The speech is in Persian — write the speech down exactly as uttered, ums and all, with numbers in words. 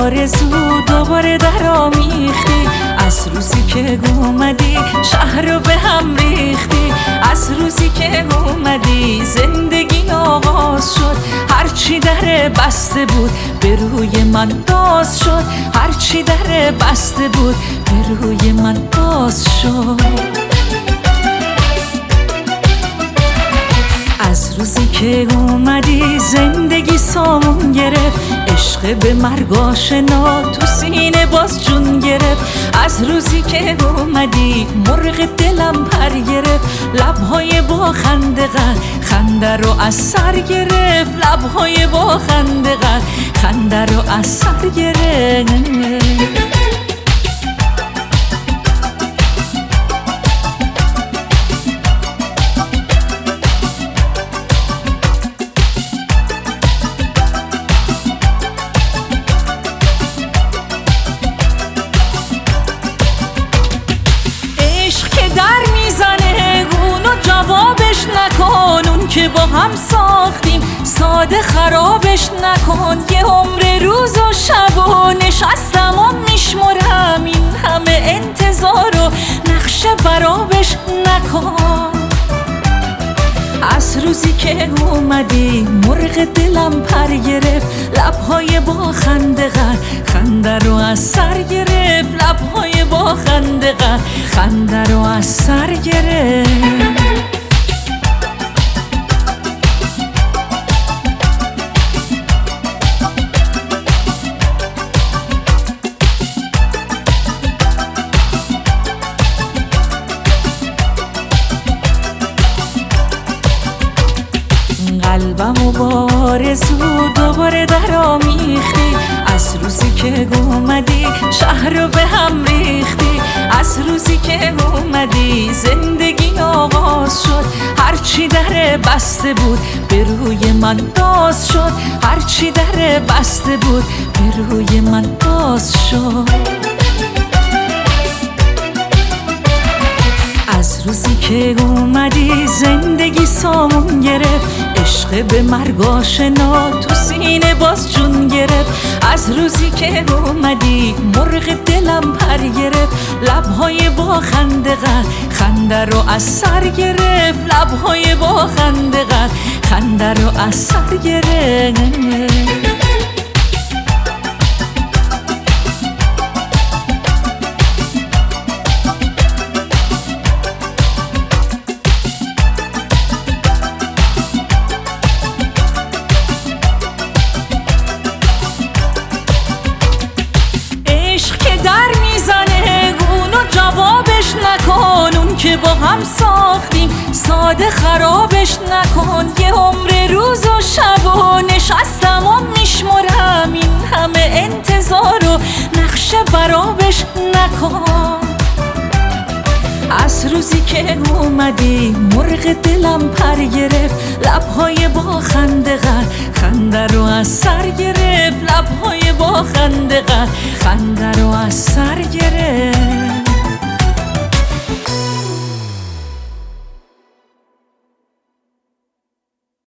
آرزو دوباره در آمیختی، از روزی که اومدی شهر رو به هم ریختی، از روزی که اومدی زندگی آغاز شد، هرچی در بسته بود به روی من باز شد، هرچی در بسته بود به روی من باز شد. از روزی که اومدی زندگی سامون گرفت، عشق به مرگ آشنا تو سینه باز جون گرفت، از روزی که اومدی مرغ دلم پر گرفت، لبهای با خنده غر خنده رو از سر گرفت، لبهای با خنده غر خنده رو از سر گرفت. نکن اون که با هم ساختیم ساده خرابش نکن، یه عمر روز و شب و نشستم و میشمرم این همه انتظار و نقشه برابش نکن. از روزی که اومدی مرغ دلم پر گرفت، لبهای با خنده غر خنده رو از سر گرفت، لبهای با خنده غر خنده رو از سر گرفت. قلبمو با آرزو دوباره در آمیختی، از روزی که اومدی شهر رو به هم ریختی، از روزی که اومدی زندگی آغاز شد، هرچی در بسته بود به روی من باز شد، هرچی در بسته بود به روی من باز شد. از روزی که اومدی زندگی سامون گرفت، عشق به مرگ آشنا تو سینه باز جون گرفت، از روزی که اومدی مرغ دلم پر گرفت، لبهای با خنده غر خنده رو از سر گرفت، لبهای با خنده غر خنده رو از سر گرفت. نکن اون که با هم ساختیم ساده خرابش نکن، یه عمر روز و شب و نشستم و میشمرم این همه انتظار و نقشه برابش نکن. از روزی که اومدی مرغ دلم پر گرفت، لبهای با خنده غر خنده رو از سر گرفت، لبهای با خنده غر خنده رو از سر